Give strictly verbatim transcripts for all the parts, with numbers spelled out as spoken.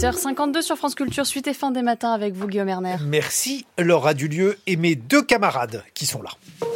heures cinquante-deux sur France Culture, suite et fin des matins avec vous, Guillaume Erner. Merci, Laura Dulieu et mes deux camarades qui sont là.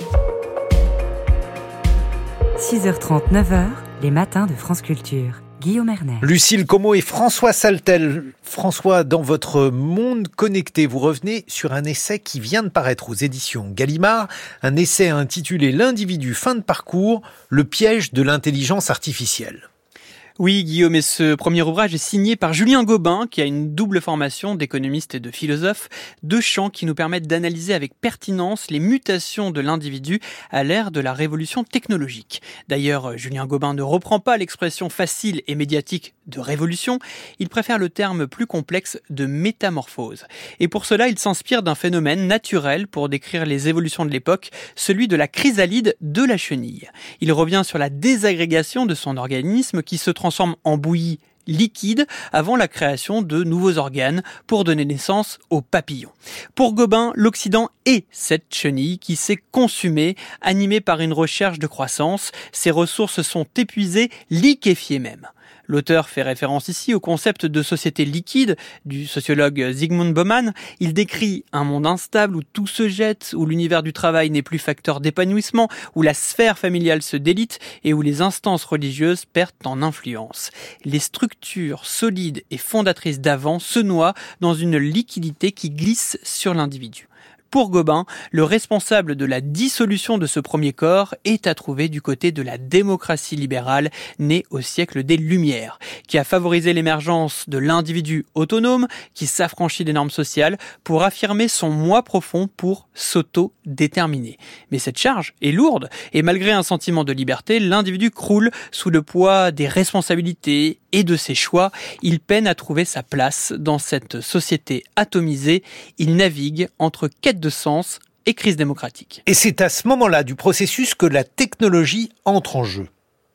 six heures trente, neuf heures, les matins de France Culture. Guillaume Erner. Lucille Como et François Saltel. François, dans votre monde connecté, vous revenez sur un essai qui vient de paraître aux éditions Gallimard, un essai intitulé « L'individu, fin de parcours, le piège de l'intelligence artificielle ». Oui, Guillaume, et ce premier ouvrage est signé par Julien Gobin, qui a une double formation d'économiste et de philosophe, deux champs qui nous permettent d'analyser avec pertinence les mutations de l'individu à l'ère de la révolution technologique. D'ailleurs, Julien Gobin ne reprend pas l'expression facile et médiatique de révolution, il préfère le terme plus complexe de métamorphose. Et pour cela, il s'inspire d'un phénomène naturel pour décrire les évolutions de l'époque, celui de la chrysalide de la chenille. Il revient sur la désagrégation de son organisme qui se transforme en bouillie liquide avant la création de nouveaux organes pour donner naissance aux papillons. Pour Gobin, l'Occident est cette chenille qui s'est consumée, animée par une recherche de croissance. Ses ressources sont épuisées, liquéfiées même. L'auteur fait référence ici au concept de société liquide du sociologue Zygmunt Bauman. Il décrit un monde instable où tout se jette, où l'univers du travail n'est plus facteur d'épanouissement, où la sphère familiale se délite et où les instances religieuses perdent en influence. Les structures solides et fondatrices d'avant se noient dans une liquidité qui glisse sur l'individu. Pour Gobin, le responsable de la dissolution de ce premier corps est à trouver du côté de la démocratie libérale née au siècle des Lumières, qui a favorisé l'émergence de l'individu autonome qui s'affranchit des normes sociales pour affirmer son moi profond pour s'auto-déterminer. Mais cette charge est lourde et malgré un sentiment de liberté, l'individu croule sous le poids des responsabilités et de ses choix. Il peine à trouver sa place dans cette société atomisée. Il navigue entre quête de sens et crise démocratique. Et c'est à ce moment-là du processus que la technologie entre en jeu.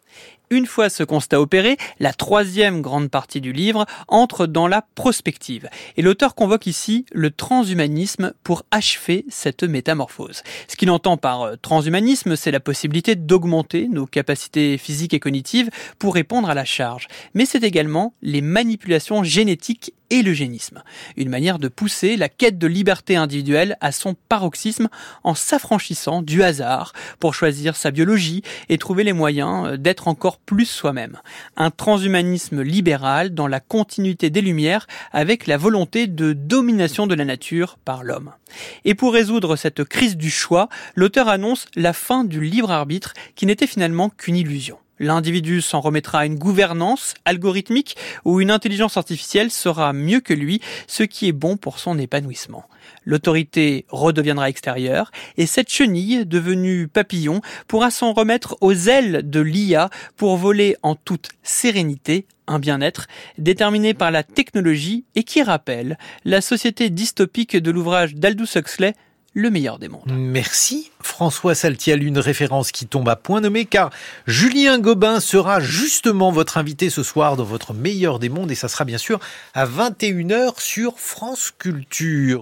Une fois ce constat opéré, la troisième grande partie du livre entre dans la prospective. Et l'auteur convoque ici le transhumanisme pour achever cette métamorphose. Ce qu'il entend par transhumanisme, c'est la possibilité d'augmenter nos capacités physiques et cognitives pour répondre à la charge. Mais c'est également les manipulations génétiques et l'eugénisme. Une manière de pousser la quête de liberté individuelle à son paroxysme en s'affranchissant du hasard pour choisir sa biologie et trouver les moyens d'être encore plus soi-même. Un transhumanisme libéral dans la continuité des Lumières avec la volonté de domination de la nature par l'homme. Et pour résoudre cette crise du choix, l'auteur annonce la fin du libre arbitre qui n'était finalement qu'une illusion. L'individu s'en remettra à une gouvernance algorithmique où une intelligence artificielle sera mieux que lui, ce qui est bon pour son épanouissement. L'autorité redeviendra extérieure et cette chenille, devenue papillon, pourra s'en remettre aux ailes de l'I A pour voler en toute sérénité un bien-être déterminé par la technologie et qui rappelle la société dystopique de l'ouvrage d'Aldous Huxley, Le meilleur des mondes. Merci François Saltiel, une référence qui tombe à point nommé car Julien Gobin sera justement votre invité ce soir dans votre meilleur des mondes et ça sera bien sûr à vingt et une heures sur France Culture.